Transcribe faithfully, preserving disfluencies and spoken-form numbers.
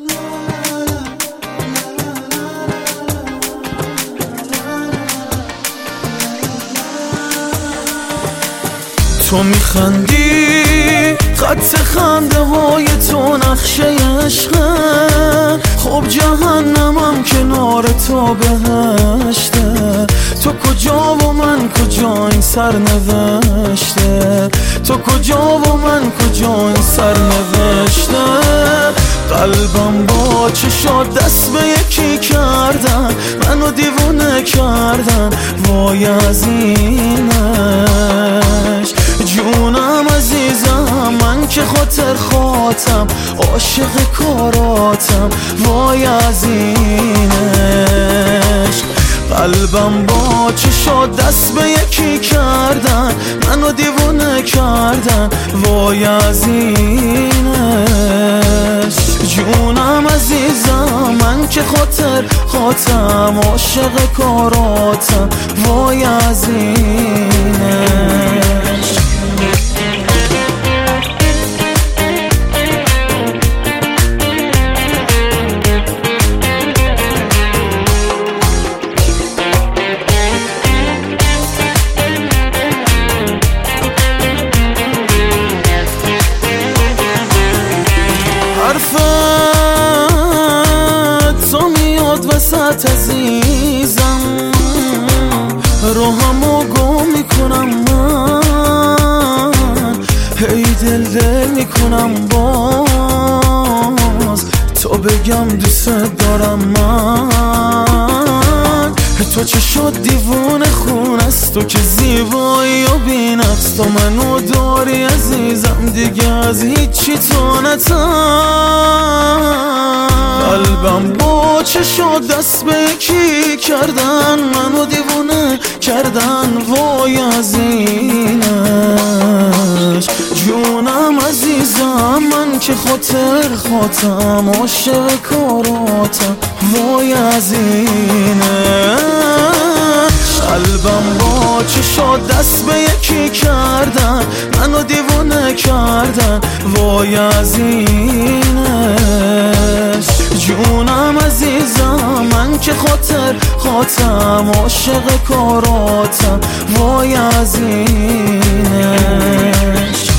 تو میخندی خط خنده های تو نقشه عشقه، خب جهنمم کنار تو بهشته. تو کجا و من کجا این سرنوشته، تو کجا و من کجا این سرنوشته. قلبم با چشات دست به یکی کردن، منو دیوونه کردن، وای از اینش. جونم عزیزم من که خاطر خاطم، عاشق کاراتم، وای از اینش. قلبم با چشات دست به یکی کردن، منو دیوونه کردن، وای از اینش. جونم عزیزم من که خاطر خاطم، عاشق کاراتم، وای از اینش. حرفت تو میاد وسط عزیزم، روحمو گم میکنم من، هی دل دل میکنم باز تو بگم دوست دارم من. تو چه شد دیوونه خون است، تو که زیبایی و بی‌نقص، تو منو داری عزیزم دیگه از هیچی تو نتن. قلبم با چه شد دست به یکی کردن، منو دیوونه کردن، وای از اینش. جونم عزیزم من که خاطر خاطم، عاشق کاراتم، وای از اینش. قلبم با چشات دست به یکی کردن، منو دیوونه کردن، وای از اینش. جونم عزیزم من که خاطر خاطم، عاشق کاراتم، وای از اینش.